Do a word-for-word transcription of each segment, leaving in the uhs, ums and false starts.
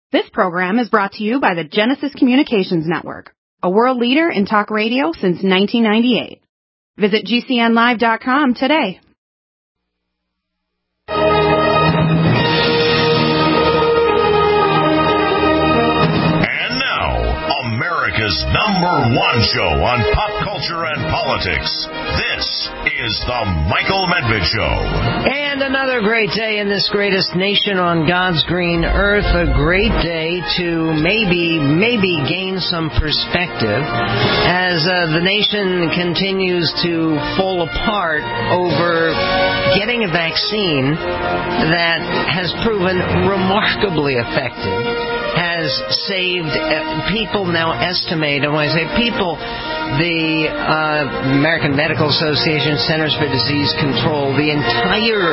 This program is brought to you by the Genesis Communications Network, a world leader in talk radio since nineteen ninety-eight. Visit G C N live dot com today. And now, America's number one show on pop culture and politics. This is the Michael Medved Show. And another great day in this greatest nation on God's green earth. A great day to maybe, maybe gain some perspective as uh, the nation continues to fall apart over getting a vaccine that has proven remarkably effective, has saved uh, people now estimate, and when I say people, the uh, American Medical Association, Centers for Disease Control, the entire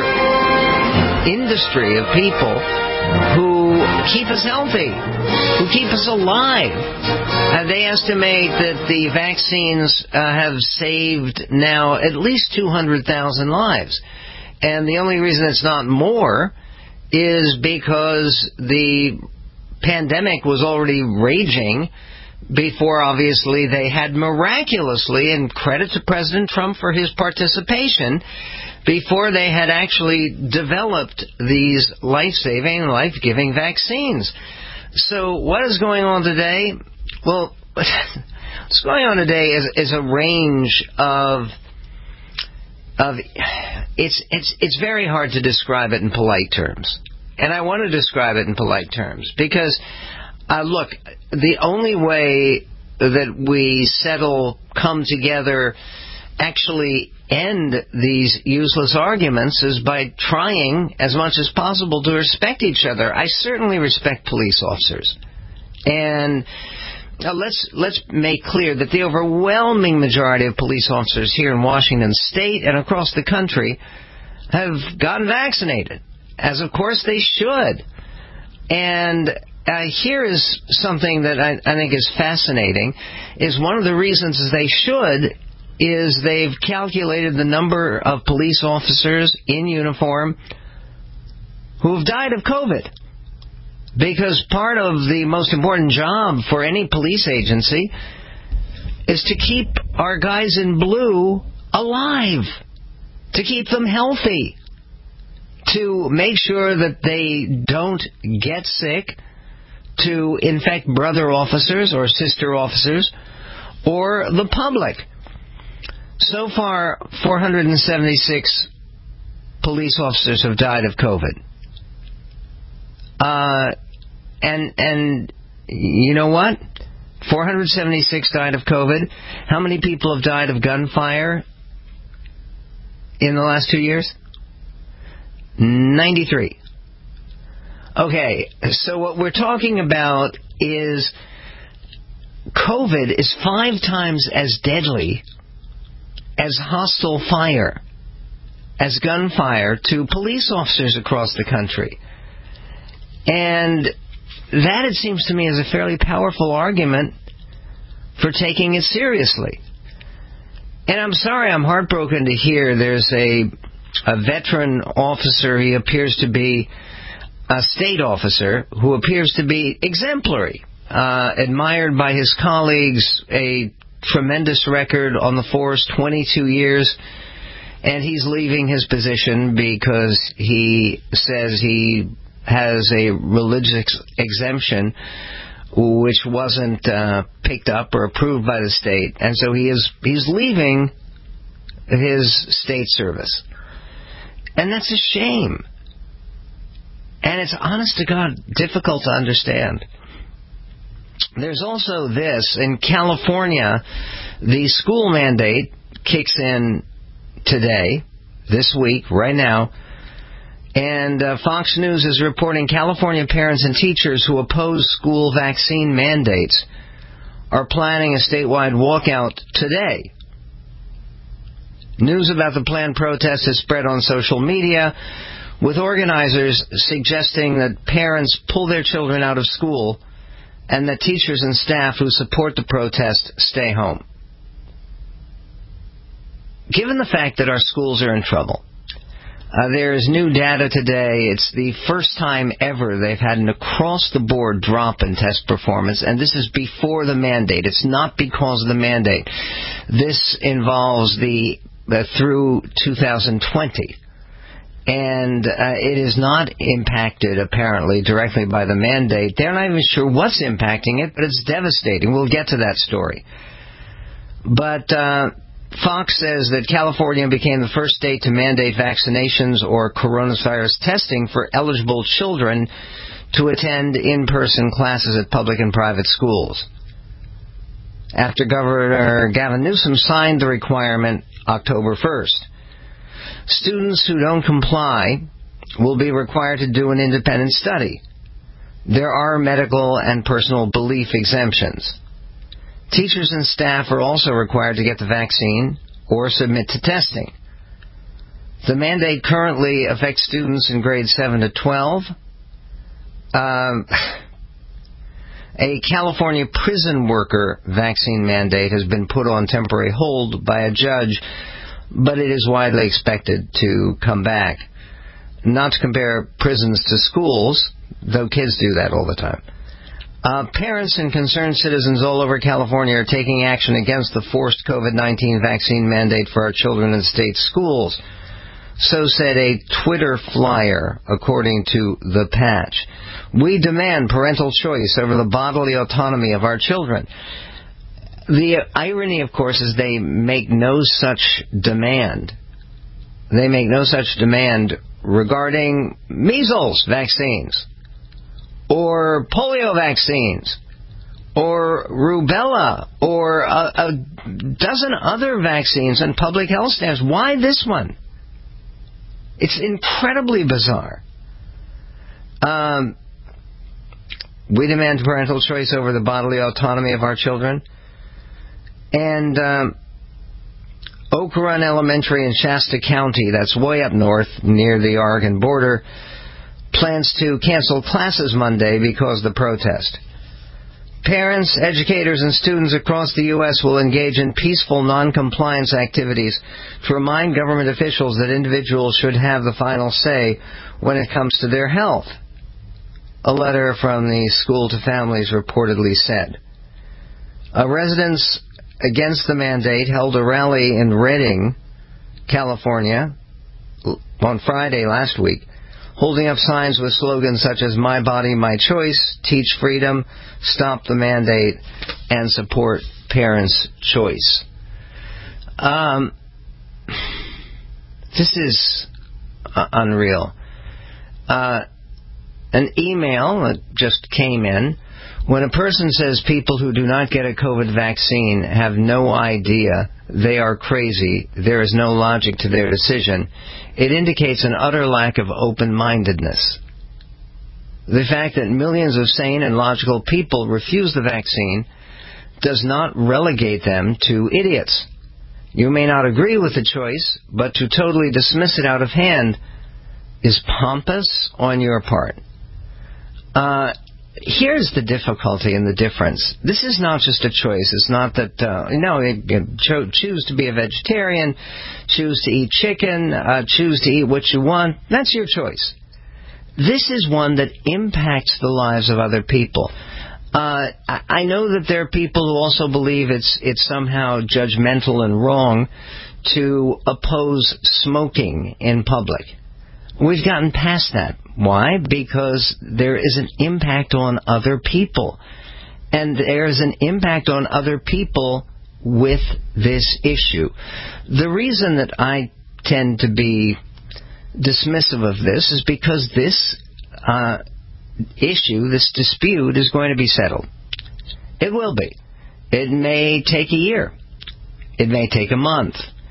industry of people who keep us healthy, who keep us alive. Uh, they estimate that the vaccines uh, have saved now at least two hundred thousand lives. And the only reason it's not more is because the pandemic was already raging before, obviously, they had miraculously, and credit to President Trump for his participation, before they had actually developed these life-saving, life-giving vaccines. So what is going on today? Well, what's going on today is, is a range of... of it's, it's, it's very hard to describe it in polite terms. And I want to describe it in polite terms because, uh, look, the only way that we settle, come together, actually end these useless arguments is by trying as much as possible to respect each other. I certainly respect police officers. And uh, let's let's make clear that the overwhelming majority of police officers here in Washington State and across the country have gotten vaccinated, as of course they should. And uh, here is something that I, I think is fascinating, is one of the reasons they should is they've calculated the number of police officers in uniform who have died of COVID. Because part of the most important job for any police agency is to keep our guys in blue alive, to keep them healthy, to make sure that they don't get sick, to infect brother officers or sister officers or the public. So far, four hundred seventy-six police officers have died of COVID. Uh, and, and you know what? four hundred seventy-six died of COVID. How many people have died of gunfire in the last two years? ninety-three. Okay, so what we're talking about is COVID is five times as deadly as hostile fire, as gunfire to police officers across the country. And that, it seems to me, is a fairly powerful argument for taking it seriously. And I'm sorry, I'm heartbroken to hear there's a, a veteran officer, he appears to be a state officer, who appears to be exemplary, uh, admired by his colleagues, a tremendous record on the force, twenty-two years, and he's leaving his position because he says he has a religious exemption which wasn't uh, picked up or approved by the state, and so he is he's leaving his state service. And that's a shame. And it's, honest to God, difficult to understand. There's also this. In California, the school mandate kicks in today, this week, right now. And uh, Fox News is reporting California parents and teachers who oppose school vaccine mandates are planning a statewide walkout today. News about the planned protest has spread on social media, with organizers suggesting that parents pull their children out of school and that teachers and staff who support the protest stay home. Given the fact that our schools are in trouble, Uh, there's new data today. It's the first time ever they've had an across-the-board drop in test performance, and this is before the mandate. It's not because of the mandate. This involves the uh, through two thousand twenty. And uh, it is not impacted, apparently, directly by the mandate. They're not even sure what's impacting it, but it's devastating. We'll get to that story. But uh, Fox says that California became the first state to mandate vaccinations or coronavirus testing for eligible children to attend in-person classes at public and private schools, after Governor Gavin Newsom signed the requirement October first. Students who don't comply will be required to do an independent study. There are medical and personal belief exemptions. Teachers and staff are also required to get the vaccine or submit to testing. The mandate currently affects students in grades seven to twelve. Um, a California prison worker vaccine mandate has been put on temporary hold by a judge, but it is widely expected to come back. Not to compare prisons to schools, though kids do that all the time. Uh, parents and concerned citizens all over California are taking action against the forced COVID nineteen vaccine mandate for our children in state schools. So said a Twitter flyer, according to The Patch. We demand parental choice over the bodily autonomy of our children. The irony, of course, is they make no such demand. They make no such demand regarding measles vaccines, or polio vaccines, or rubella, or a, a dozen other vaccines and public health staffs. Why this one? It's incredibly bizarre. Um, we demand parental choice over the bodily autonomy of our children. And um, Oak Run Elementary in Shasta County, that's way up north near the Oregon border, plans to cancel classes Monday because of the protest. Parents, educators, and students across the U S will engage in peaceful non-compliance activities to remind government officials that individuals should have the final say when it comes to their health, a letter from the school to families reportedly said. A residents against the mandate held a rally in Redding, California, on Friday last week, holding up signs with slogans such as "My Body, My Choice," "Teach Freedom," "Stop the Mandate," and "Support Parents' Choice." Um, this is uh, unreal. Uh, an email that just came in. When a person says people who do not get a COVID vaccine have no idea, they are crazy, there is no logic to their decision, it indicates an utter lack of open-mindedness. The fact that millions of sane and logical people refuse the vaccine does not relegate them to idiots. You may not agree with the choice, but to totally dismiss it out of hand is pompous on your part. Uh... Here's the difficulty and the difference. This is not just a choice. It's not that, uh, no, cho- choose to be a vegetarian, choose to eat chicken, uh, choose to eat what you want. That's your choice. This is one that impacts the lives of other people. Uh, I-, I know that there are people who also believe it's it's somehow judgmental and wrong to oppose smoking in public. We've gotten past that. Why? Because there is an impact on other people. And there is an impact on other people with this issue. The reason that I tend to be dismissive of this is because this uh, issue, this dispute, is going to be settled. It will be. It may take a year. It may take a month.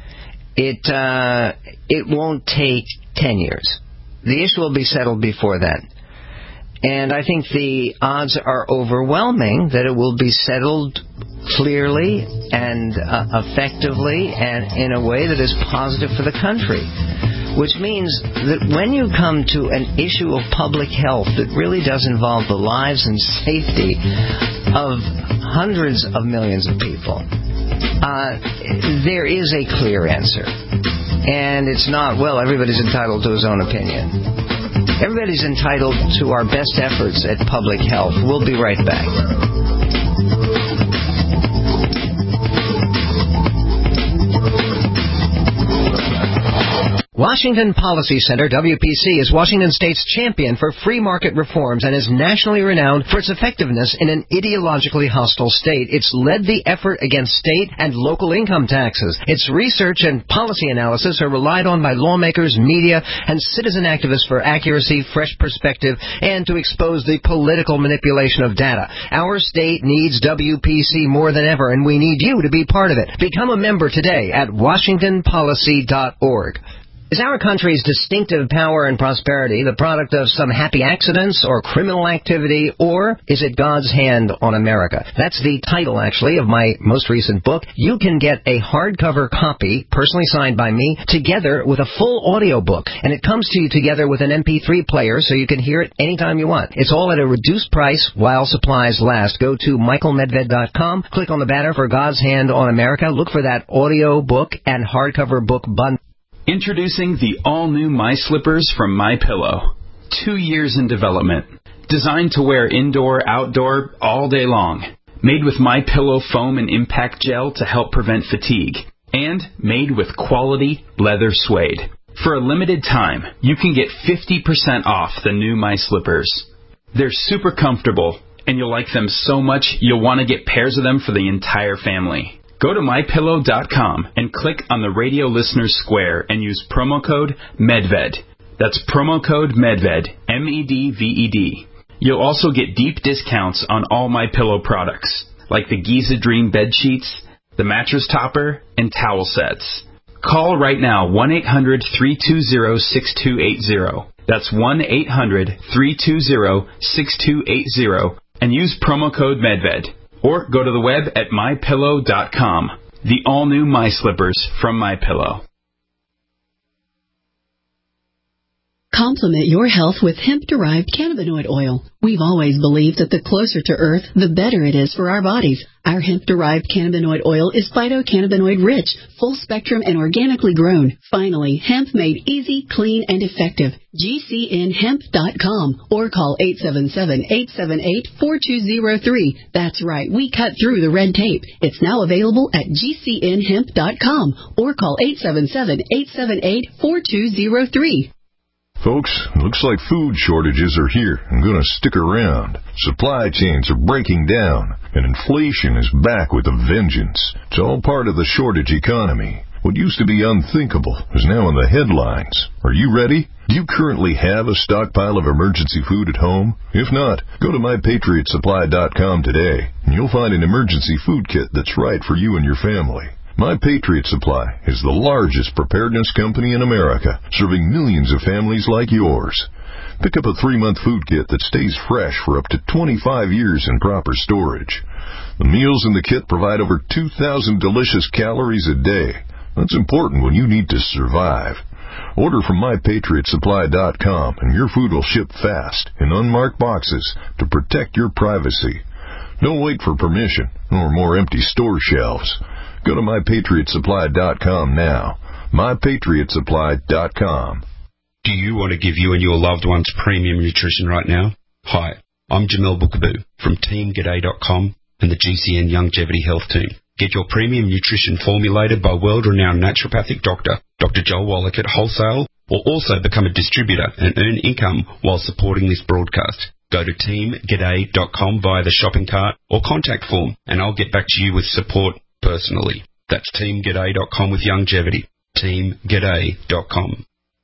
It uh, it won't take ten years. The issue will be settled before then. And I think the odds are overwhelming that it will be settled clearly and uh, effectively and in a way that is positive for the country. Which means that when you come to an issue of public health that really does involve the lives and safety of hundreds of millions of people, uh, there is a clear answer. and it's not, well, everybody's entitled to his own opinion. Everybody's entitled to our best efforts at public health. We'll be right back. Washington Policy Center, W P C, is Washington State's champion for free market reforms and is nationally renowned for its effectiveness in an ideologically hostile state. It's led the effort against state and local income taxes. Its research and policy analysis are relied on by lawmakers, media, and citizen activists for accuracy, fresh perspective, and to expose the political manipulation of data. Our state needs W P C more than ever, and we need you to be part of it. Become a member today at washington policy dot org. Is our country's distinctive power and prosperity the product of some happy accidents or criminal activity, or is it God's hand on America? That's the title, actually, of my most recent book. You can get a hardcover copy, personally signed by me, together with a full audio book, and it comes to you together with an M P three player so you can hear it anytime you want. It's all at a reduced price while supplies last. Go to michael medved dot com, click on the banner for God's Hand on America, look for that audio book and hardcover book bundle. Introducing the all-new My Slippers from MyPillow. Two years in development. Designed to wear indoor, outdoor, all day long. Made with MyPillow foam and impact gel to help prevent fatigue. And made with quality leather suede. For a limited time, you can get fifty percent off the new My Slippers. They're super comfortable, and you'll like them so much you'll want to get pairs of them for the entire family. Go to my pillow dot com and click on the radio listeners square and use promo code MEDVED. That's promo code MEDVED, M E D V E D. You'll also get deep discounts on all MyPillow products, like the Giza Dream bed sheets, the mattress topper, and towel sets. Call right now, one eight hundred three two zero six two eight zero. That's one eight hundred three two zero six two eight zero, and use promo code MEDVED. Or go to the web at my pillow dot com. The all-new My Slippers from MyPillow. Complement your health with hemp-derived cannabinoid oil. We've always believed that the closer to Earth, the better it is for our bodies. Our hemp-derived cannabinoid oil is phytocannabinoid-rich, full-spectrum, and organically grown. Finally, hemp made easy, clean, and effective. G C N hemp dot com or call eight seven seven, eight seven eight, four two zero three. That's right, we cut through the red tape. It's now available at G C N hemp dot com or call eight seven seven, eight seven eight, four two zero three. Folks, looks like food shortages are here and going to stick around. Supply chains are breaking down, and inflation is back with a vengeance. It's all part of the shortage economy. What used to be unthinkable is now in the headlines. Are you ready? Do you currently have a stockpile of emergency food at home? If not, go to my patriot supply dot com today, and you'll find an emergency food kit that's right for you and your family. My Patriot Supply is the largest preparedness company in America, serving millions of families like yours. Pick up a three-month food kit that stays fresh for up to twenty-five years in proper storage. The meals in the kit provide over two thousand delicious calories a day. That's important when you need to survive. Order from my patriot supply dot com and your food will ship fast in unmarked boxes to protect your privacy. Don't wait for permission or more empty store shelves. Go to my patriot supply dot com now. my patriot supply dot com. Do you want to give you and your loved ones premium nutrition right now? Hi, I'm Jamel Bookaboo from team g'day dot com and the G C N Longevity Health Team. Get your premium nutrition formulated by world-renowned naturopathic doctor, Doctor Joel Wallach at wholesale, or also become a distributor and earn income while supporting this broadcast. Go to team g'day dot com via the shopping cart or contact form, and I'll get back to you with support personally. That's team g'day dot com with longevity. team g'day dot com.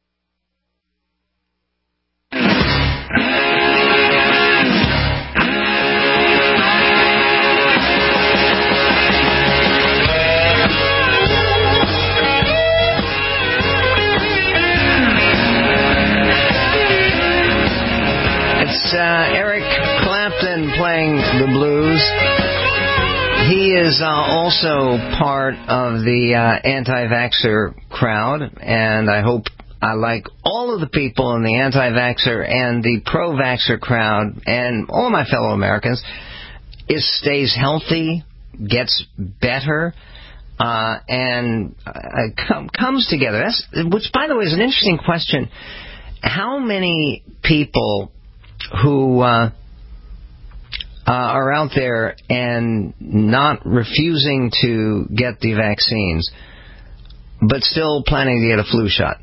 It's uh, Eric Clapton playing the blues. He is uh, also part of the uh, anti-vaxxer crowd, and I hope I like all of the people in the anti-vaxxer and the pro-vaxxer crowd and all of my fellow Americans is stays healthy, gets better. uh, and uh, com- comes together. That's, which, by the way, is an interesting question. How many people who uh, uh, are out there and not refusing to get the vaccines, but still planning to get a flu shot?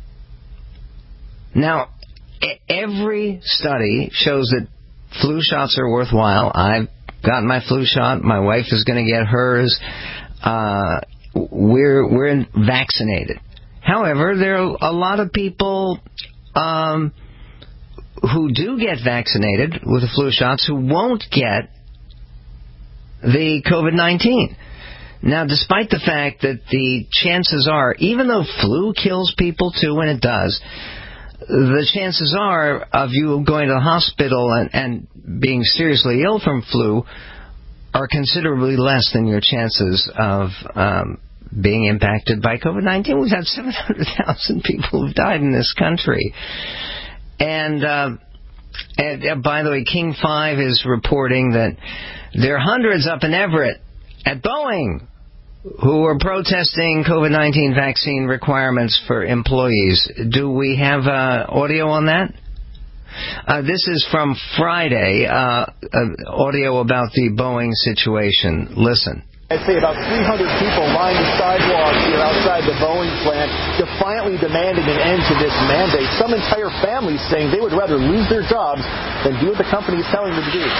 Now, every study shows that flu shots are worthwhile. I've gotten my flu shot. My wife is going to get hers. Uh, we're we're vaccinated. However, there are a lot of people um, who do get vaccinated with the flu shots who won't get the COVID nineteen. Now, despite the fact that the chances are, even though flu kills people too, and it does, the chances are of you going to the hospital and, and being seriously ill from flu are considerably less than your chances of um, being impacted by COVID nineteen. We've had seven hundred thousand people who've died in this country. And, uh, and uh, by the way, King five is reporting that there are hundreds up in Everett at Boeing who are protesting COVID nineteen vaccine requirements for employees. Do we have uh, audio on that? Uh, this is from Friday, uh, uh, audio about the Boeing situation. Listen. I'd say about three hundred people lined the sidewalks here outside the Boeing plant, defiantly demanding an end to this mandate. Some entire families saying they would rather lose their jobs than do what the company is telling them to do.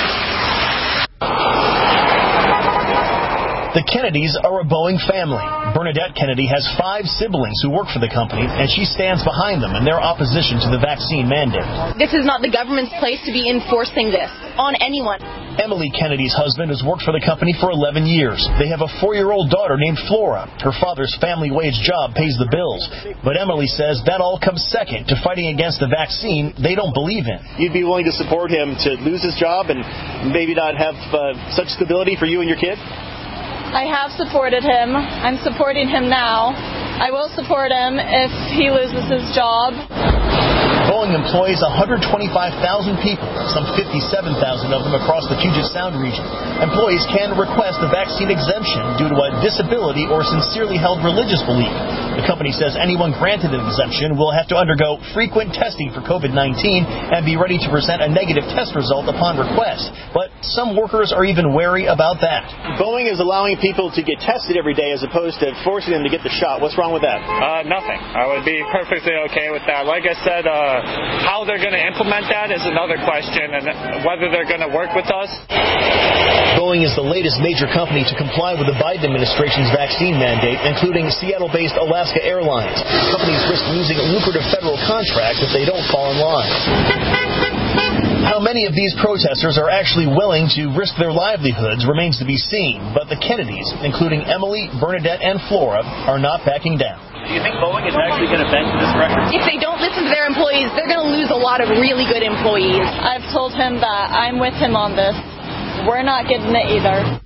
The Kennedys are a Boeing family. Bernadette Kennedy has five siblings who work for the company, and she stands behind them in their opposition to the vaccine mandate. This is not the government's place to be enforcing this on anyone. Emily Kennedy's husband has worked for the company for eleven years. They have a four-year-old daughter named Flora. Her father's family wage job pays the bills. But Emily says that all comes second to fighting against the vaccine they don't believe in. You'd be willing to support him to lose his job and maybe not have uh, such stability for you and your kid? I have supported him. I'm supporting him now. I will support him if he loses his job. Boeing employs one hundred twenty-five thousand people, some fifty-seven thousand of them across the Puget Sound region. Employees can request a vaccine exemption due to a disability or sincerely held religious belief. The company says anyone granted an exemption will have to undergo frequent testing for COVID nineteen and be ready to present a negative test result upon request. But some workers are even wary about that. Boeing is allowing people to get tested every day as opposed to forcing them to get the shot. What's wrong with that? Uh, nothing. I would be perfectly okay with that. Like I said, uh, how they're going to implement that is another question, and whether they're going to work with us. Boeing is the latest major company to comply with the Biden administration's vaccine mandate, including Seattle-based Alaska Airlines. Companies risk losing lucrative federal contracts if they don't fall in line. How many of these protesters are actually willing to risk their livelihoods remains to be seen, but the Kennedys, including Emily, Bernadette, and Flora, are not backing down. Do you think Boeing is actually going to bend to this record? If they don't listen to their employees, they're going to lose a lot of really good employees. I've told him that I'm with him on this. We're not getting it either.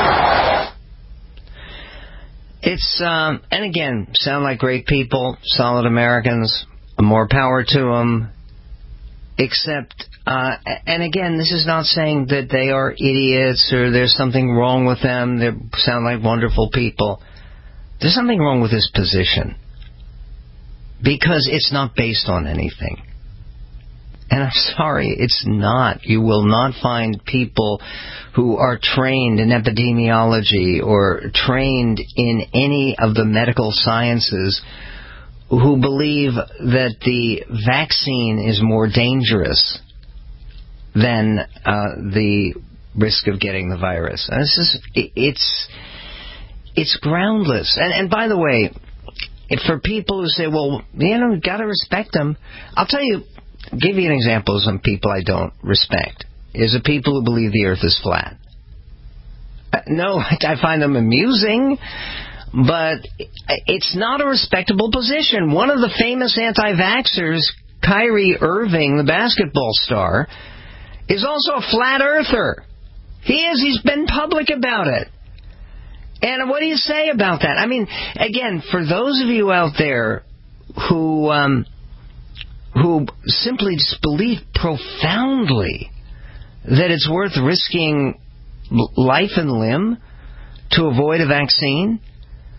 It's, um, and again, sound like great people, solid Americans, more power to them. Except, uh, and again, this is not saying that they are idiots or there's something wrong with them. They sound like wonderful people. There's something wrong with this position because it's not based on anything. And I'm sorry, it's not. You will not find people who are trained in epidemiology or trained in any of the medical sciences who believe that the vaccine is more dangerous than uh, the risk of getting the virus. And this is, it's, it's groundless. And, and by the way, if for people who say, well, you know, got to respect them, I'll tell you, give you an example of some people I don't respect, is the people who believe the earth is flat. Uh, no, I find them amusing, but it's not a respectable position. One of the famous anti-vaxxers, Kyrie Irving, the basketball star, is also a flat earther. He is. He's been public about it. And what do you say about that? I mean, again, for those of you out there who um, who simply just believe profoundly that it's worth risking life and limb to avoid a vaccine,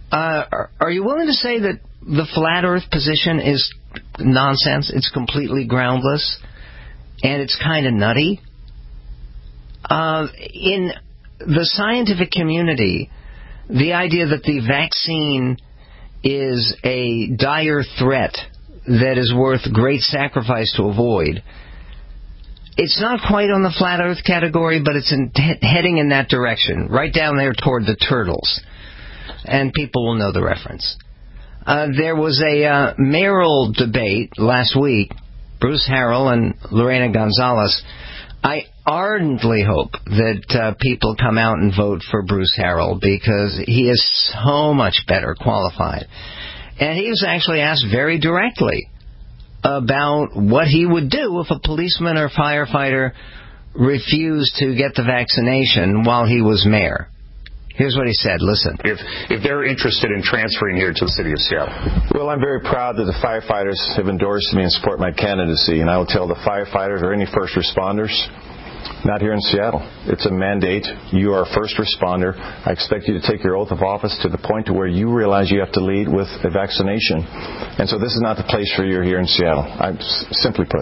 Uh, are, are you willing to say that the flat Earth position is nonsense? It's completely groundless, and it's kind of nutty? Uh, in the scientific community, the idea that the vaccine is a dire threat that is worth great sacrifice to avoid, it's not quite on the flat Earth category, but it's in, he- heading in that direction, right down there toward the turtles. And people will know the reference. Uh, there was a uh, mayoral debate last week, Bruce Harrell and Lorena Gonzalez. I ardently hope that uh, people come out and vote for Bruce Harrell because he is so much better qualified. And he was actually asked very directly about what he would do if a policeman or firefighter refused to get the vaccination while he was mayor. Here's what he said. Listen. If if they're interested in transferring here to the city of Seattle. Well, I'm very proud that the firefighters have endorsed me and support my candidacy. And I will tell the firefighters or any first responders, not here in Seattle. It's a mandate. You are a first responder. I expect you to take your oath of office to the point to where you realize you have to lead with a vaccination. And so this is not the place for you here in Seattle. I'm simply put.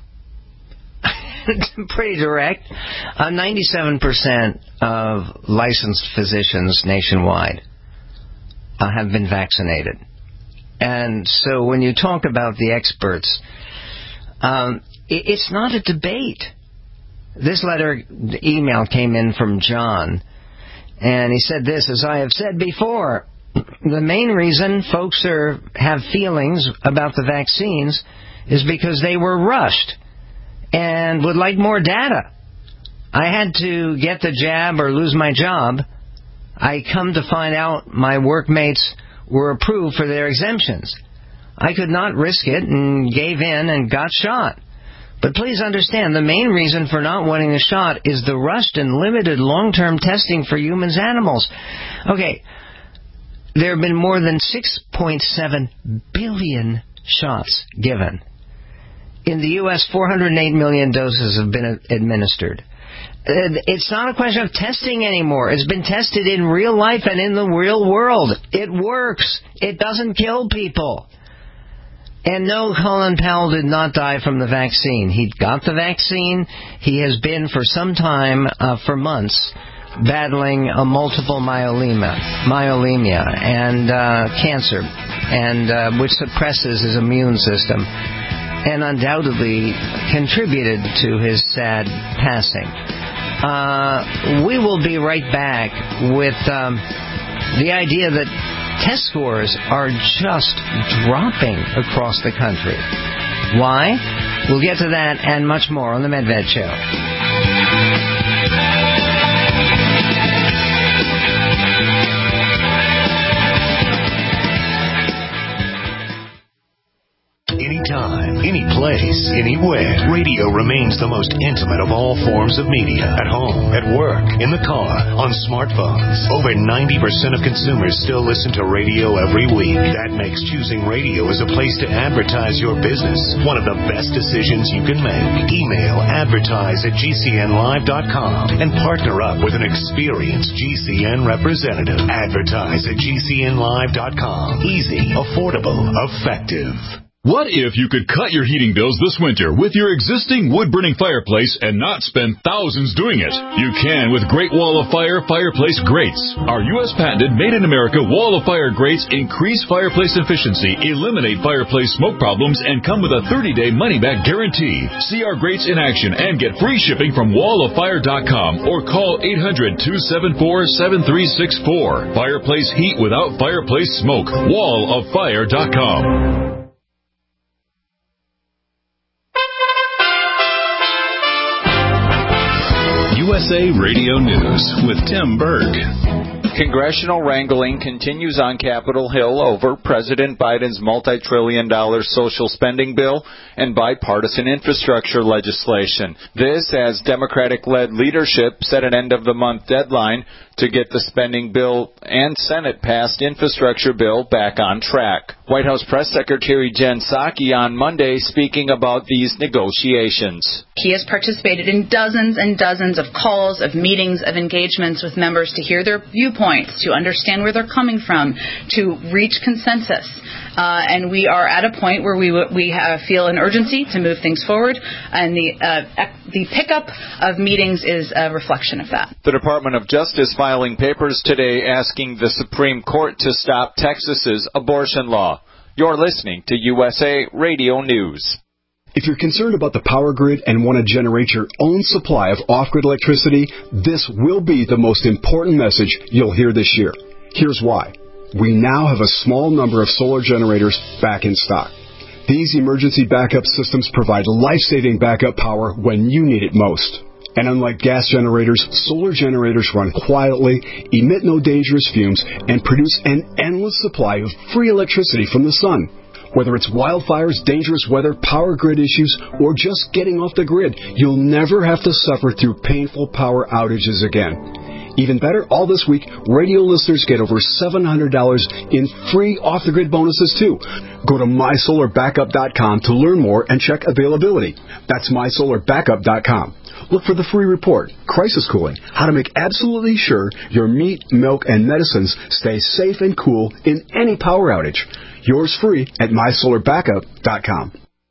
Pretty direct. Uh, ninety-seven percent of licensed physicians nationwide uh, have been vaccinated. And so when you talk about the experts, um, it, it's not a debate. This letter, the email came in from John, and he said this, as I have said before, the main reason folks are have feelings about the vaccines is because they were rushed and would like more data. I had to get the jab or lose my job. I come to find out my workmates were approved for their exemptions. I could not risk it and gave in and got shot. But please understand, the main reason for not wanting the shot is the rushed and limited long-term testing for humans and animals. Okay, there have been more than six point seven billion shots given. In the U S, four hundred eight million doses have been administered. It's not a question of testing anymore. It's been tested in real life and in the real world. It works. It doesn't kill people. And no, Colin Powell did not die from the vaccine. He got the vaccine. He has been for some time, uh, for months, battling a multiple myelema, myelemia and uh, cancer, and uh, which suppresses his immune system, and undoubtedly contributed to his sad passing. Uh, we will be right back with um, the idea that test scores are just dropping across the country. Why? We'll get to that and much more on the Medved Show. Anytime, any place, anywhere, radio remains the most intimate of all forms of media. At home, at work, in the car, on smartphones. Over ninety percent of consumers still listen to radio every week. That makes choosing radio as a place to advertise your business one of the best decisions you can make. Email advertise at G C N live dot com and partner up with an experienced G C N representative. Advertise at G C N live dot com. Easy, affordable, effective. What if you could cut your heating bills this winter with your existing wood-burning fireplace and not spend thousands doing it? You can with Great Wall of Fire Fireplace Grates. Our U S patented made-in-America Wall of Fire grates increase fireplace efficiency, eliminate fireplace smoke problems, and come with a thirty-day money-back guarantee. See our grates in action and get free shipping from wall of fire dot com or call eight hundred, two seven four, seven three six four. Fireplace heat without fireplace smoke. wall of fire dot com. U S A Radio News with Tim Berg. Congressional wrangling continues on Capitol Hill over President Biden's multi-trillion dollar social spending bill and bipartisan infrastructure legislation. This as Democratic-led leadership set an end-of-the-month deadline to get the spending bill and Senate-passed infrastructure bill back on track. White House Press Secretary Jen Psaki on Monday speaking about these negotiations. He has participated in dozens and dozens of calls, of meetings, of engagements with members to hear their viewpoints points, to understand where they're coming from, to reach consensus. Uh, and we are at a point where we we have, feel an urgency to move things forward, and the uh, the pickup of meetings is a reflection of that. The Department of Justice filing papers today asking the Supreme Court to stop Texas's abortion law. You're listening to U S A Radio News. If you're concerned about the power grid and want to generate your own supply of off-grid electricity, this will be the most important message you'll hear this year. Here's why. We now have a small number of solar generators back in stock. These emergency backup systems provide life-saving backup power when you need it most. And unlike gas generators, solar generators run quietly, emit no dangerous fumes, and produce an endless supply of free electricity from the sun. Whether it's wildfires, dangerous weather, power grid issues, or just getting off the grid, you'll never have to suffer through painful power outages again. Even better, all this week, radio listeners get over seven hundred dollars in free off-the-grid bonuses, too. Go to my solar backup dot com to learn more and check availability. That's my solar backup dot com. Look for the free report, Crisis Cooling, how to make absolutely sure your meat, milk, and medicines stay safe and cool in any power outage. Yours free at my solar backup dot com.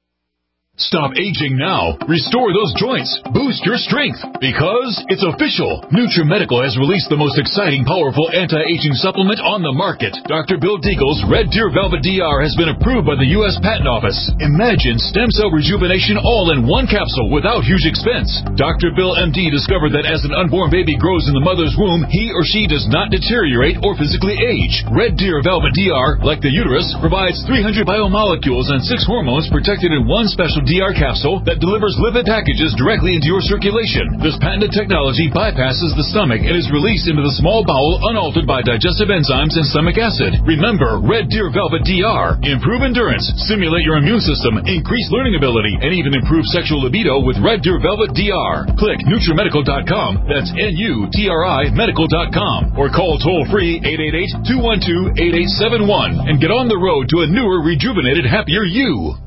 Stop aging now. Restore those joints. Boost your strength. Because it's official. NutriMedical has released the most exciting, powerful anti-aging supplement on the market. Doctor Bill Deagle's Red Deer Velvet D R has been approved by the U S Patent Office. Imagine stem cell rejuvenation all in one capsule without huge expense. Doctor Bill M D discovered that as an unborn baby grows in the mother's womb, he or she does not deteriorate or physically age. Red Deer Velvet D R, like the uterus, provides three hundred biomolecules and six hormones protected in one special D R capsule that delivers lipid packages directly into your circulation. This patented technology bypasses the stomach and is released into the small bowel unaltered by digestive enzymes and stomach acid. Remember, Red Deer Velvet D R. Improve endurance, stimulate your immune system, increase learning ability, and even improve sexual libido with Red Deer Velvet D R. Click NutriMedical dot com, that's N U T R I medical dot com, or call toll-free eight eight eight, two one two, eight eight seven one and get on the road to a newer, rejuvenated, happier you.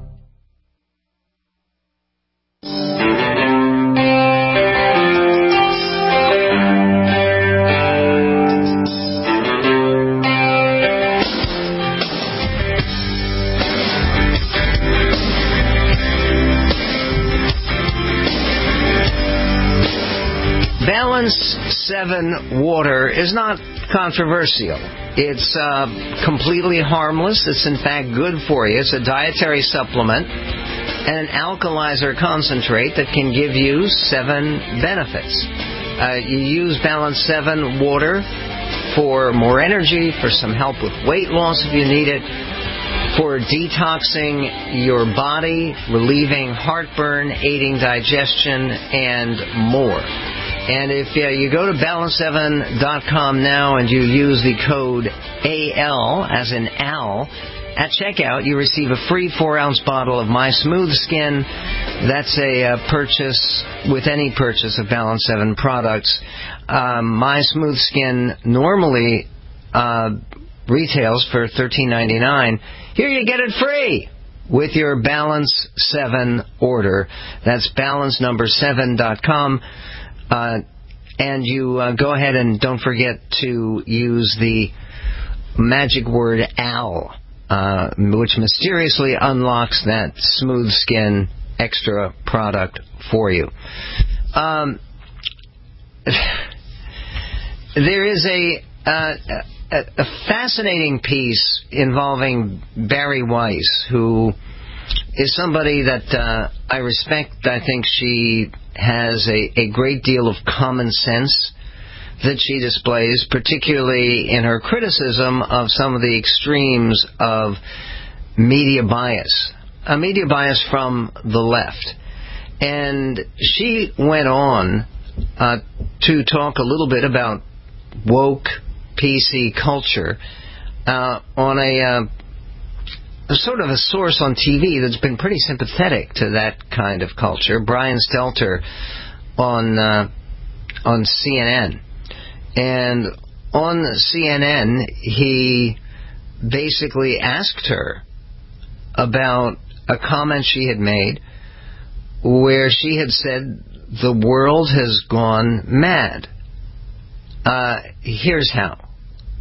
Balance seven water is not controversial. It's uh, completely harmless. It's in fact good for you. It's a dietary supplement and an alkalizer concentrate that can give you seven benefits. Uh, you use Balance seven water for more energy, for some help with weight loss if you need it, for detoxing your body, relieving heartburn, aiding digestion, and more. And if uh, you go to balance seven dot com now and you use the code A L, as in Al, at checkout, you receive a free four-ounce bottle of My Smooth Skin. That's a uh, purchase with any purchase of Balance seven products. Um, My Smooth Skin normally uh, retails for thirteen ninety-nine. Here you get it free with your Balance seven order. That's balance number seven dot com. Uh, and you uh, go ahead and don't forget to use the magic word AL, uh, which mysteriously unlocks that Smooth Skin extra product for you. Um, there is a, uh, a, a fascinating piece involving Bari Weiss, who is somebody that uh, I respect. I think she has a, a great deal of common sense that she displays, particularly in her criticism of some of the extremes of media bias, a media bias from the left. And she went on uh, to talk a little bit about woke P C culture uh, on a... Uh, sort of a source on T V that's been pretty sympathetic to that kind of culture, Brian Stelter on uh, on C N N. And on C N N, he basically asked her about a comment she had made where she had said, the world has gone mad. Uh, here's how.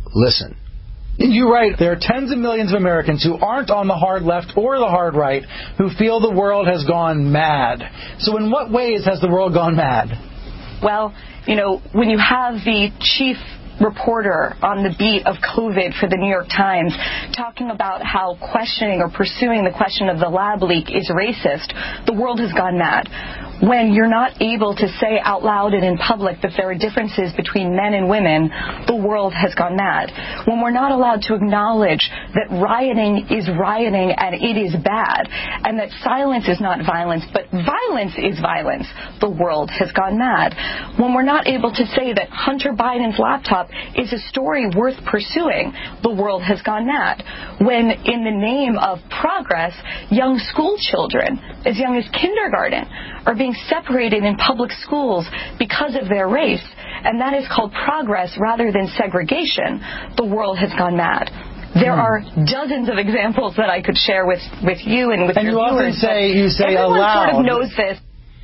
listen. You write, there are tens of millions of Americans who aren't on the hard left or the hard right who feel the world has gone mad. So in what ways has the world gone mad? Well, you know, when you have the chief reporter on the beat of COVID for the New York Times talking about how questioning or pursuing the question of the lab leak is racist, the world has gone mad. When you're not able to say out loud and in public that there are differences between men and women, the world has gone mad. When we're not allowed to acknowledge that rioting is rioting and it is bad, and that silence is not violence, but violence is violence, the world has gone mad. When we're not able to say that Hunter Biden's laptop is a story worth pursuing, the world has gone mad. When, in the name of progress, young school children, as young as kindergarten, are being separated in public schools because of their race, and that is called progress rather than segregation, the world has gone mad. There hmm. are dozens of examples that I could share with, with you and with and your you viewers. Often say, you say everyone aloud. sort of knows this.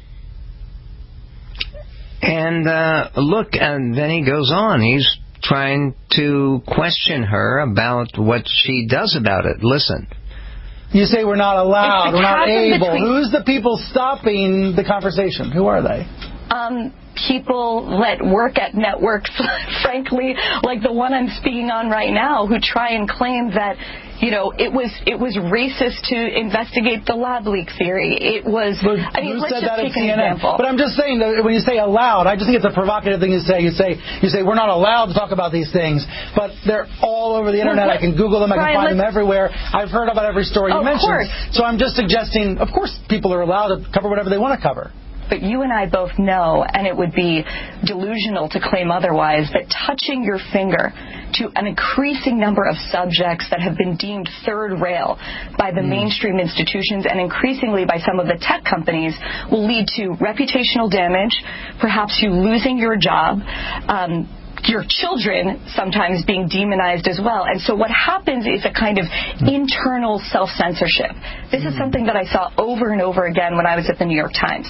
And uh, look, and then he goes on. He's trying to question her about what she does about it. Listen. You say we're not allowed, we're not able. Between... Who's the people stopping the conversation? Who are they? Um, people that work at networks, frankly, like the one I'm speaking on right now, who try and claim that, you know, it was it was racist to investigate the lab leak theory. It was. But I mean, you let's said just that take at an C N N. example. But I'm just saying that when you say allowed, I just think it's a provocative thing to say. You say you say we're not allowed to talk about these things, but they're all over the internet. Well, I can Google them. I can Brian, find them everywhere. I've heard about every story you of mentioned. Course. So I'm just suggesting, of course, people are allowed to cover whatever they want to cover. But you and I both know, and it would be delusional to claim otherwise, that touching your finger to an increasing number of subjects that have been deemed third rail by the mm. mainstream institutions and increasingly by some of the tech companies will lead to reputational damage, perhaps you losing your job, um, your children sometimes being demonized as well. And so what happens is a kind of internal self-censorship. This is something that I saw over and over again when I was at the New York Times.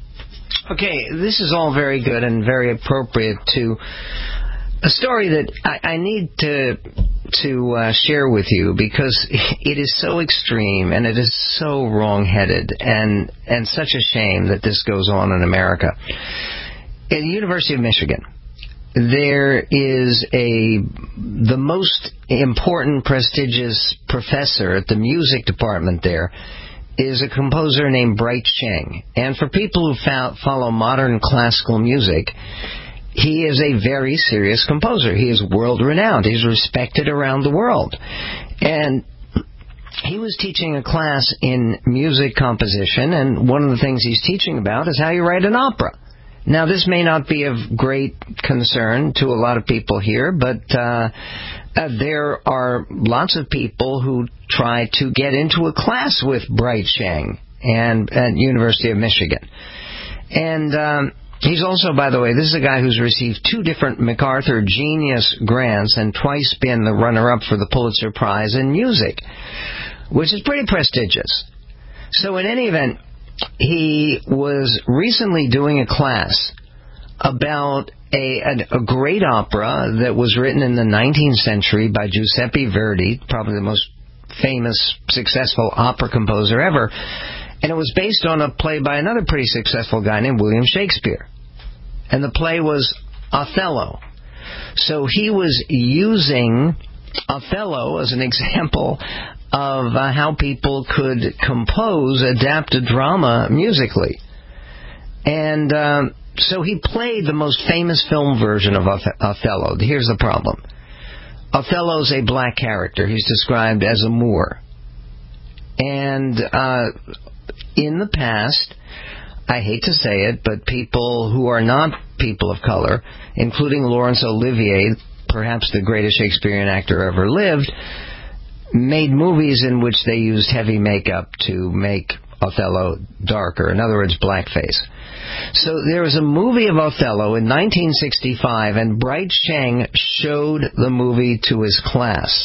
Okay, this is all very good and very appropriate to a story that I, I need to to uh, share with you because it is so extreme and it is so wrong-headed and, and such a shame that this goes on in America. At the University of Michigan, there is a the most important, prestigious professor at the music department there is a composer named Bright Cheng. And for people who fo- follow modern classical music, he is a very serious composer. He is world-renowned. He's respected around the world. And he was teaching a class in music composition, and one of the things he's teaching about is how you write an opera. Now, this may not be of great concern to a lot of people here, but uh, uh, there are lots of people who try to get into a class with Bright Cheng and at University of Michigan. And um, he's also, by the way, this is a guy who's received two different MacArthur Genius grants and twice been the runner-up for the Pulitzer Prize in music, which is pretty prestigious. So in any event, he was recently doing a class about a, a, a great opera that was written in the nineteenth century by Giuseppe Verdi, probably the most famous, successful opera composer ever. And it was based on a play by another pretty successful guy named William Shakespeare. And the play was Othello. So he was using Othello as an example of uh, how people could compose adapted drama musically. And um, so he played the most famous film version of Oth- Othello. Here's the problem. Othello's a black character. He's described as a Moor. And uh, in the past, I hate to say it, but people who are not people of color, including Laurence Olivier, perhaps the greatest Shakespearean actor ever lived, made movies in which they used heavy makeup to make Othello darker. In other words, blackface. So there was a movie of Othello in nineteen sixty-five, and Bright Cheng showed the movie to his class.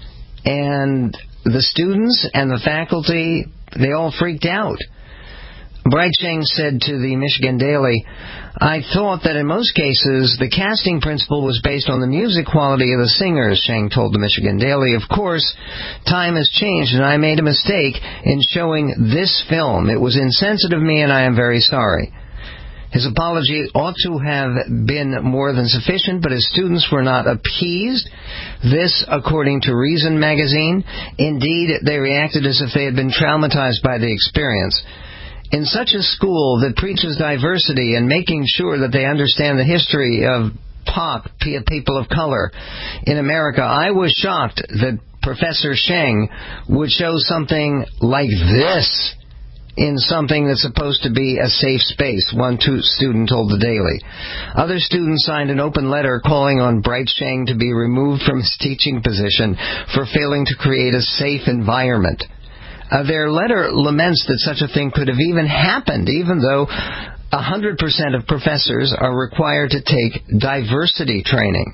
And the students and the faculty, they all freaked out. Bright Sheng said to the Michigan Daily, I thought that in most cases the casting principle was based on the music quality of the singers, Sheng told the Michigan Daily. Of course, time has changed and I made a mistake in showing this film. It was insensitive of me and I am very sorry. His apology ought to have been more than sufficient, but his students were not appeased. This, according to Reason magazine. Indeed, they reacted as if they had been traumatized by the experience. In such a school that preaches diversity and making sure that they understand the history of P O C, people of color, in America, I was shocked that Professor Sheng would show something like this in something that's supposed to be a safe space, one student told the Daily. Other students signed an open letter calling on Bright Sheng to be removed from his teaching position for failing to create a safe environment. Uh, their letter laments that such a thing could have even happened, even though one hundred percent of professors are required to take diversity training.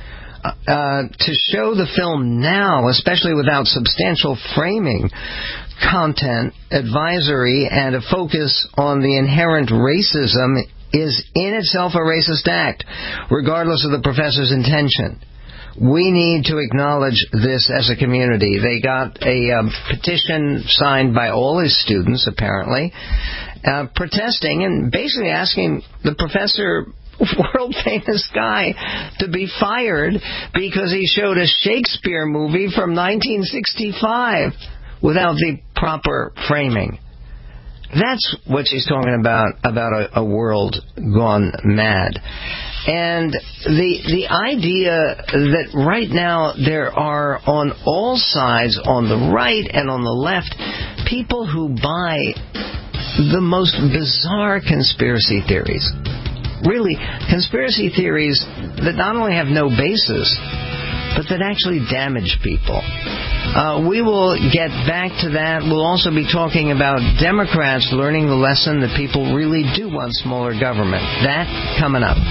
Uh, to show the film now, especially without substantial framing, content, advisory, and a focus on the inherent racism is in itself a racist act, regardless of the professor's intention. We need to acknowledge this as a community. They got a um, petition signed by all his students, apparently, uh, protesting and basically asking the professor, world-famous guy, to be fired because he showed a Shakespeare movie from nineteen sixty-five without the proper framing. That's what she's talking about, about a, a world gone mad. And the the idea that right now there are on all sides, on the right and on the left, people who buy the most bizarre conspiracy theories. Really, conspiracy theories that not only have no basis, but that actually damage people. Uh, we will get back to that. We'll also be talking about Democrats learning the lesson that people really do want smaller government. That coming up.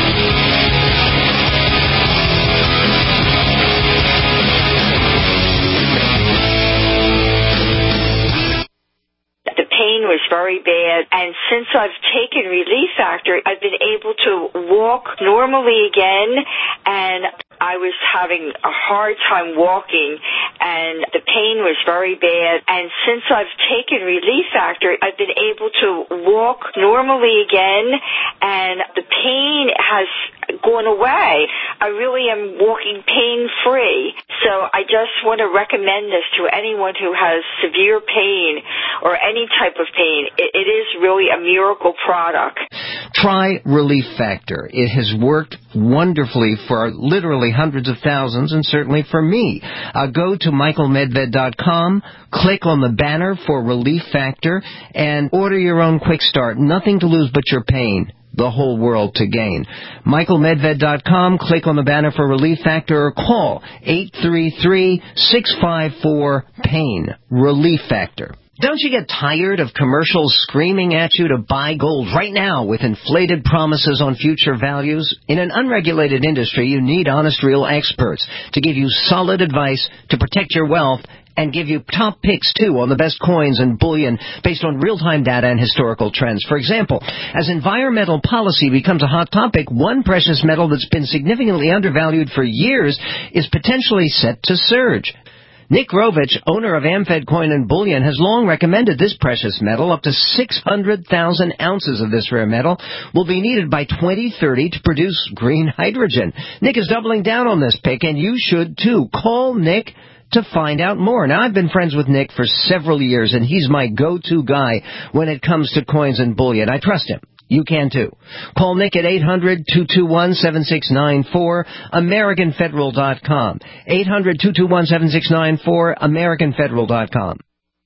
The pain was very bad, and since I've taken Relief Factor, I've been able to walk normally again, and I was having a hard time walking, and the pain was very bad. And since I've taken Relief Factor, I've been able to walk normally again, and the pain has gone away. I really am walking pain-free. So I just want to recommend this to anyone who has severe pain or any type of pain. It, it is really a miracle product. Try Relief Factor. It has worked wonderfully for literally hundreds of thousands, and certainly for me. Uh, go to michael medved dot com, click on the banner for Relief Factor, and order your own quick start. Nothing to lose but your pain. The whole world to gain. michael medved dot com, click on the banner for Relief Factor, or call eight three three, six five four, PAIN. Relief Factor. Don't you get tired of commercials screaming at you to buy gold right now with inflated promises on future values? In an unregulated industry, you need honest, real experts to give you solid advice to protect your wealth and give you top picks, too, on the best coins and bullion based on real-time data and historical trends. For example, as environmental policy becomes a hot topic, one precious metal that's been significantly undervalued for years is potentially set to surge. Nick Rovich, owner of AmFed Coin and Bullion, has long recommended this precious metal. Up to six hundred thousand ounces of this rare metal will be needed by twenty thirty to produce green hydrogen. Nick is doubling down on this pick, and you should too. Call Nick to find out more. Now, I've been friends with Nick for several years, and he's my go-to guy when it comes to coins and bullion. I trust him. You can too. Call Nick at eight hundred, two two one, seven six nine four, American Federal dot com. eight hundred, two two one, seven six nine four, American Federal dot com.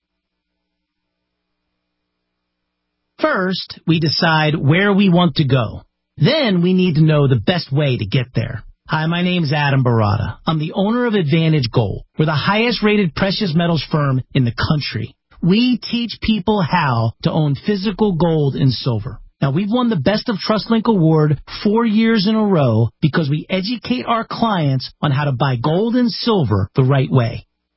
First, we decide where we want to go. Then we need to know the best way to get there. Hi, my name is Adam Barada. I'm the owner of Advantage Gold. We're the highest-rated precious metals firm in the country. We teach people how to own physical gold and silver. Now, we've won the Best of TrustLink Award four years in a row because we educate our clients on how to buy gold and silver the right way.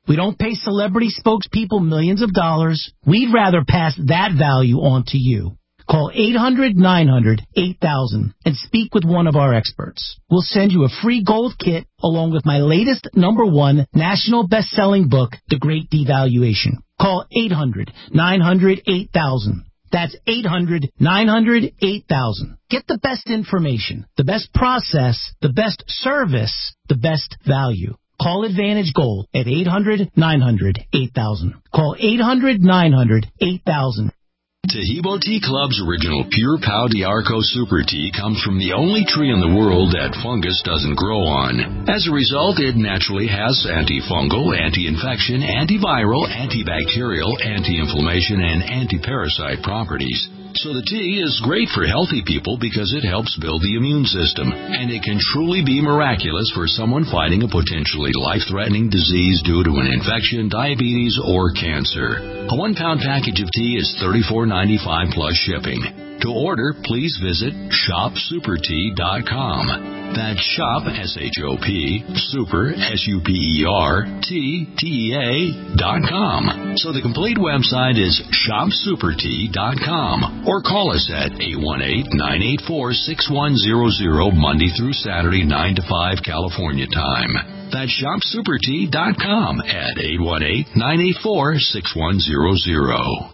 We don't pay celebrity spokespeople millions of dollars. We'd rather pass that value on to you. Call eight hundred nine hundred eight thousand and speak with one of our experts. We'll send you a free gold kit along with my latest number one national best-selling book, The Great Devaluation. Call eight hundred nine hundred eight thousand. That's eight hundred nine hundred eight thousand. Get the best information, the best process, the best service, the best value. Call Advantage Gold at eight hundred nine hundred eight thousand. Call eight hundred nine hundred eight thousand. Tahibo Tea Club's original Pure Pau D'Arco Super Tea comes from the only tree in the world that fungus doesn't grow on. As a result, it naturally has antifungal, anti-infection, antiviral, antibacterial, anti-inflammation, and anti-parasite properties. So the tea is great for healthy people because it helps build the immune system, and it can truly be miraculous for someone fighting a potentially life-threatening disease due to an infection, diabetes, or cancer. A one-pound package of tea is thirty-four ninety-five plus shipping. To order, please visit shop super tea dot com. That's shop, S H O P, super, S U P E R, T, T E A, dot com. So the complete website is shop super tea dot com. Or call us at eight one eight nine eight four six one zero zero Monday through Saturday, nine to five California time. That's shop super tea dot com at eight one eight nine eight four six one zero zero.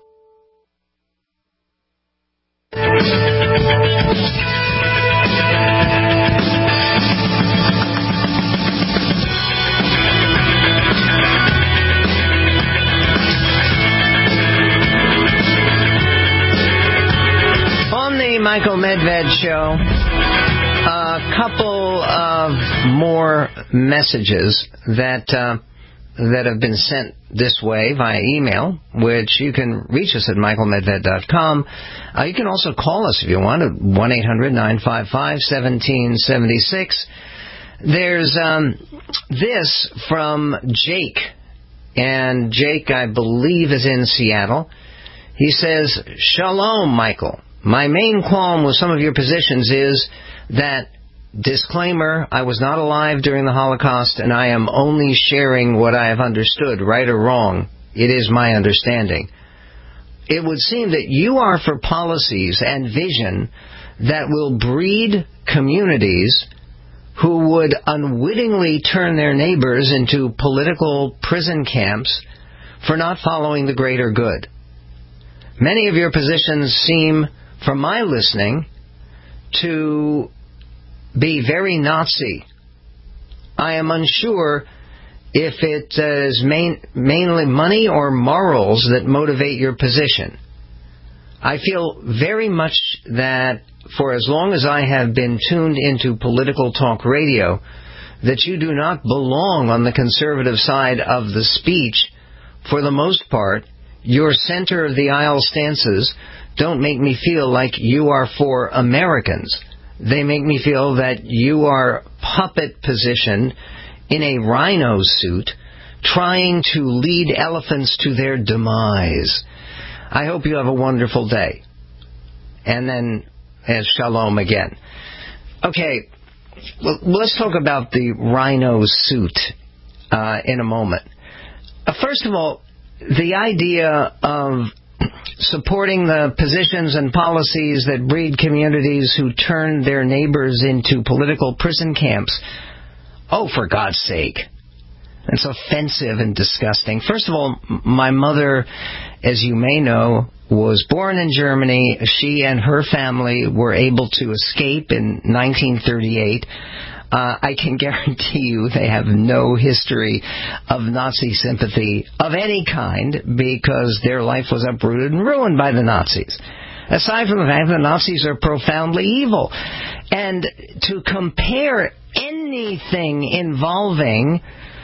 On the Michael Medved Show, a couple of more messages that uh, that have been sent this way via email, which you can reach us at michael medved dot com. Uh, you can also call us if you want at one eight hundred nine five five one seven seven six. There's um, this from Jake, and Jake, I believe, is in Seattle. He says, "Shalom, Michael. My main qualm with some of your positions is that, disclaimer, I was not alive during the Holocaust, and I am only sharing what I have understood, right or wrong. It is my understanding. It would seem that you are for policies and vision that will breed communities who would unwittingly turn their neighbors into political prison camps for not following the greater good. Many of your positions seem, from my listening, to be very Nazi. I am unsure if it is main, mainly money or morals that motivate your position. I feel very much that for as long as I have been tuned into political talk radio, that you do not belong on the conservative side of the speech. For the most part, your center-of-the-aisle stances don't make me feel like you are for Americans. They make me feel that you are puppet positioned in a rhino suit trying to lead elephants to their demise. I hope you have a wonderful day." And then, as shalom again. Okay, well, let's talk about the rhino suit uh, in a moment. Uh, first of all, the idea of supporting the positions and policies that breed communities who turn their neighbors into political prison camps. Oh, for God's sake. It's offensive and disgusting. First of all, my mother, as you may know, was born in Germany. She and her family were able to escape in nineteen thirty-eight. Uh, I can guarantee you they have no history of Nazi sympathy of any kind because their life was uprooted and ruined by the Nazis. Aside from the fact that the Nazis are profoundly evil. And to compare anything involving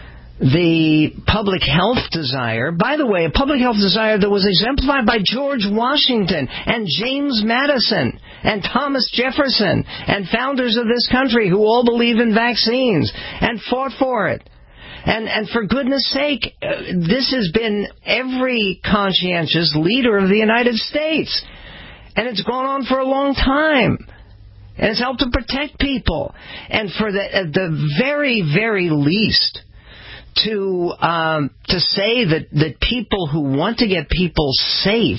the public health desire, by the way, a public health desire that was exemplified by George Washington and James Madison and Thomas Jefferson and founders of this country who all believe in vaccines and fought for it. And, and for goodness sake, uh, this has been every conscientious leader of the United States. And it's gone on for a long time. And it's helped to protect people. And for the, at the very, very least, to um, to say that, that people who want to get people safe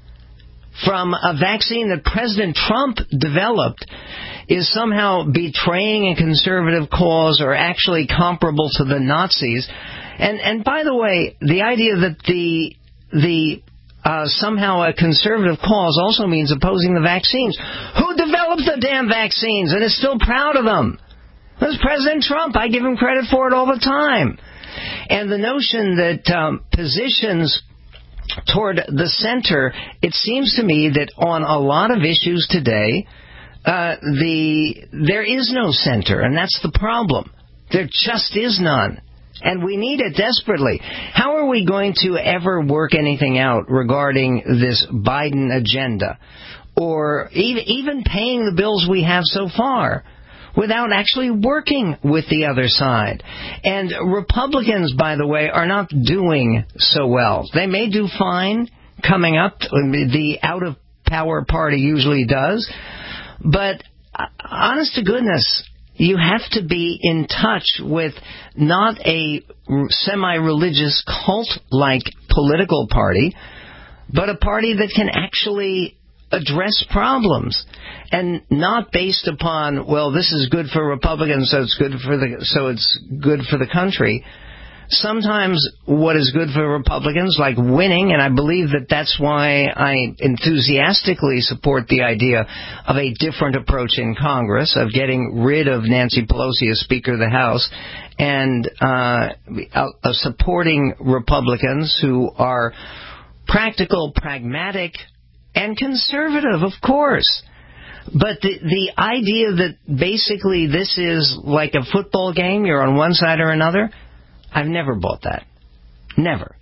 from a vaccine that President Trump developed is somehow betraying a conservative cause or actually comparable to the Nazis. And and by the way, the idea that the the uh, somehow a conservative cause also means opposing the vaccines. Who developed the damn vaccines and is still proud of them? It was President Trump. I give him credit for it all the time. And the notion that um, positions toward the center, it seems to me that on a lot of issues today, uh, the there is no center, and that's the problem. There just is none. And we need it desperately. How are we going to ever work anything out regarding this Biden agenda, or even, even paying the bills we have so far, without actually working with the other side? And Republicans, by the way, are not doing so well. They may do fine coming up. The out-of-power party usually does. But honest to goodness, you have to be in touch with not a semi-religious cult-like political party, but a party that can actually address problems, and not based upon, well, this is good for Republicans, so it's good for the so it's good for the country. Sometimes what is good for Republicans, like winning, and I believe that that's why I enthusiastically support the idea of a different approach in Congress, of getting rid of Nancy Pelosi as Speaker of the House, and uh, uh, supporting Republicans who are practical, pragmatic, and conservative, of course. But the the idea that basically this is like a football game, you're on one side or another, I've never bought that. Never.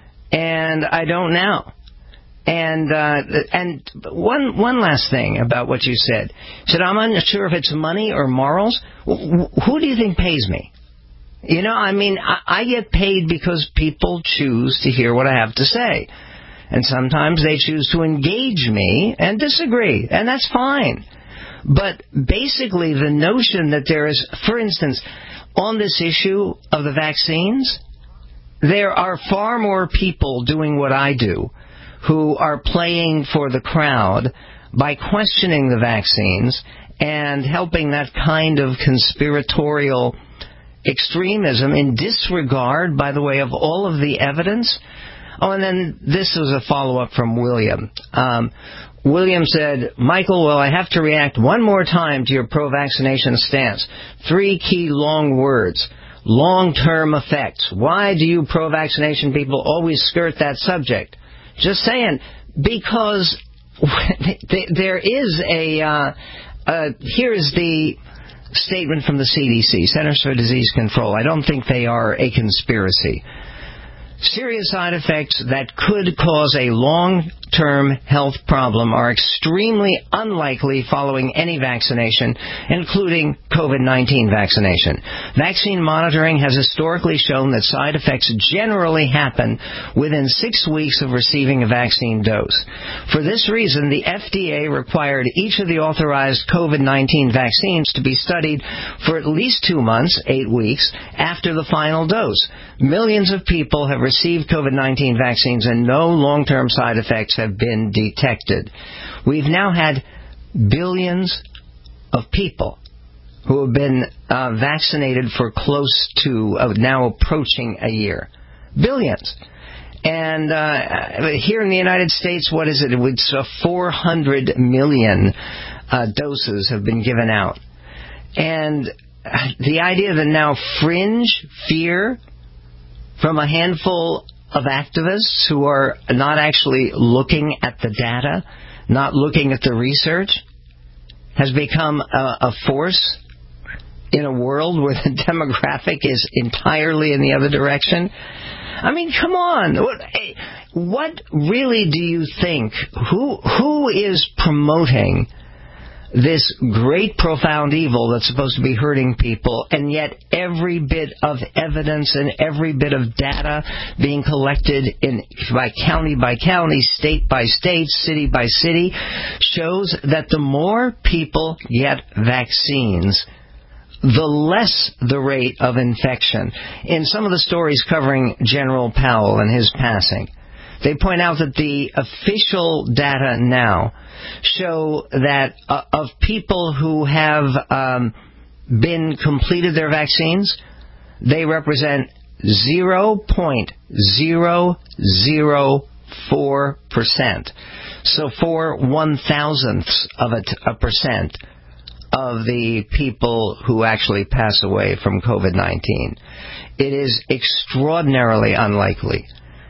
And I don't now. And uh, and one one last thing about what you said. You said, I'm unsure if it's money or morals. Who do you think pays me? You know, I mean, I, I get paid because people choose to hear what I have to say. And sometimes they choose to engage me and disagree, and that's fine. But basically the notion that there is, for instance, on this issue of the vaccines, there are far more people doing what I do who are playing for the crowd by questioning the vaccines and helping that kind of conspiratorial extremism in disregard, by the way, of all of the evidence. Oh, and then this was a follow-up from William. Um, William said, Michael, well, I have to react one more time to your pro-vaccination stance. Three key long words. Long-term effects. Why do you pro-vaccination people always skirt that subject? Just saying, because there is a, uh, uh, here's the statement from the C D C, Centers for Disease Control. I don't think they are a conspiracy. Serious side effects that could cause a long-term health problem are extremely unlikely following any vaccination, including COVID nineteen vaccination. Vaccine monitoring has historically shown that side effects generally happen within six weeks of receiving a vaccine dose. For this reason, the F D A required each of the authorized COVID nineteen vaccines to be studied for at least two months, eight weeks, after the final dose. Millions of people have received COVID nineteen vaccines and no long-term side effects have been detected. We've now had billions of people who have been uh, vaccinated for close to, uh, now approaching a year. Billions. And uh, here in the United States, what is it? It's uh, four hundred million uh, doses have been given out. And the idea that now fringe fear from a handful of activists who are not actually looking at the data, not looking at the research, has become a, a force in a world where the demographic is entirely in the other direction. I mean, come on. What, what really do you think? Who who is promoting this great, profound evil that's supposed to be hurting people, and yet every bit of evidence and every bit of data being collected in by county by county, state by state, city by city, shows that the more people get vaccines, the less the rate of infection. In some of the stories covering General Powell and his passing, they point out that the official data now show that uh, of people who have um, been completed their vaccines, they represent zero point zero zero four percent. So for one thousandths of a, t- a percent of the people who actually pass away from COVID nineteen. It is extraordinarily unlikely.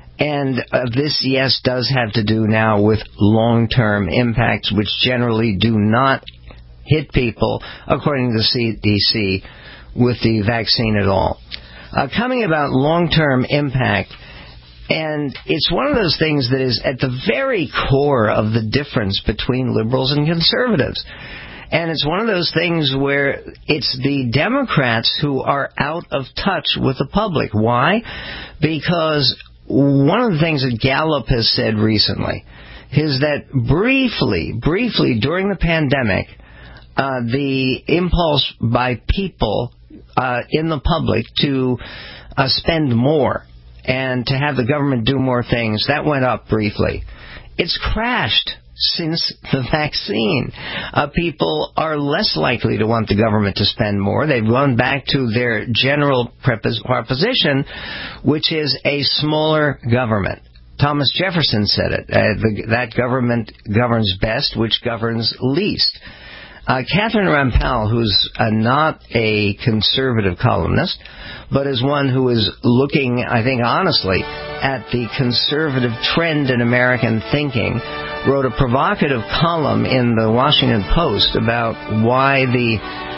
And uh, this, yes, does have to do now with long-term impacts, which generally do not hit people, according to the C D C, with the vaccine at all. Uh, coming about long-term impact, and it's one of those things that is at the very core of the difference between liberals and conservatives. And it's one of those things where it's the Democrats who are out of touch with the public. Why? Because one of the things that Gallup has said recently is that briefly, briefly during the pandemic, uh, the impulse by people uh, in the public to uh, spend more and to have the government do more things, that went up briefly. It's crashed since the vaccine. Uh, people are less likely to want the government to spend more. They've gone back to their general prepos- proposition, which is a smaller government. Thomas Jefferson said it. Uh, the, that government governs best, which governs least. Uh, Catherine Rampal, who's uh, not a conservative columnist, but is one who is looking, I think, honestly, at the conservative trend in American thinking, wrote a provocative column in the Washington Post about why the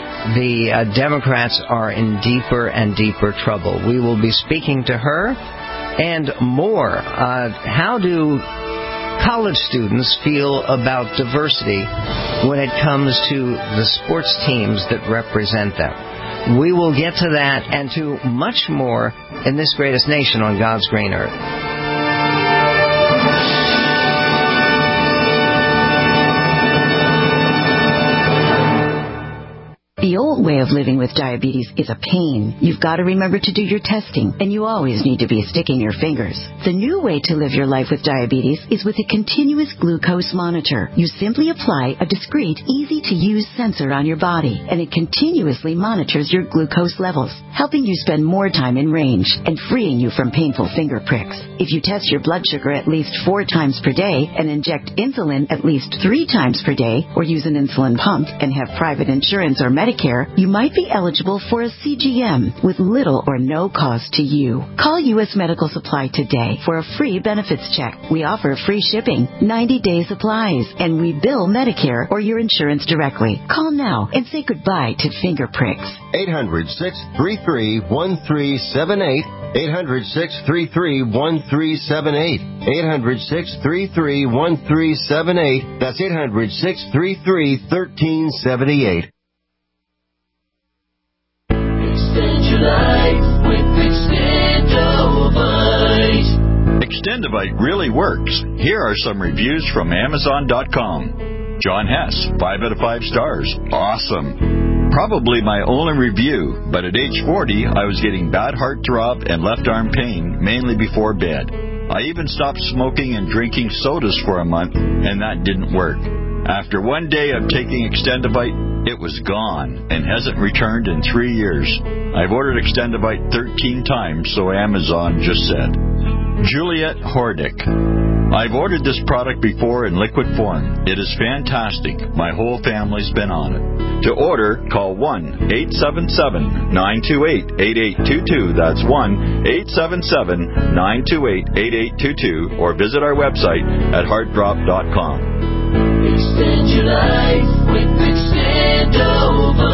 the uh, Democrats are in deeper and deeper trouble. We will be speaking to her and more. Uh, how do college students feel about diversity when it comes to the sports teams that represent them? We will get to that and to much more in this greatest nation on God's green earth. The old way of living with diabetes is a pain. You've got to remember to do your testing, and you always need to be sticking your fingers. The new way to live your life with diabetes is with a continuous glucose monitor. You simply apply a discreet, easy-to-use sensor on your body, and it continuously monitors your glucose levels, helping you spend more time in range and freeing you from painful finger pricks. If you test your blood sugar at least four times per day and inject insulin at least three times per day, or use an insulin pump and have private insurance or Medicare, you might be eligible for a C G M with little or no cost to you. Call U S Medical Supply today for a free benefits check. We offer free shipping, ninety-day supplies, and we bill Medicare or your insurance directly. Call now and say goodbye to finger pricks. eight hundred, six three three, one three seven eight. eight hundred, six three three, one three seven eight. eight hundred, six three three, one three seven eight. That's eight hundred, six three three, one three seven eight. Extend your life with Extendovite. Extendovite really works. Here are some reviews from Amazon dot com. John Hess, five out of five stars. Awesome. Probably my only review, but at age forty, I was getting bad heartthrob and left arm pain, mainly before bed. I even stopped smoking and drinking sodas for a month, and that didn't work. After one day of taking Extendovite, it was gone and hasn't returned in three years. I've ordered Extendovite thirteen times, so Amazon just said. Juliet Hordick. I've ordered this product before in liquid form. It is fantastic. My whole family's been on it. To order, call one eight seven seven, nine two eight, eight eight two two. That's one eight seven seven, nine two eight, eight eight two two, or visit our website at heartdrop dot com. Extend your life with Extendovite.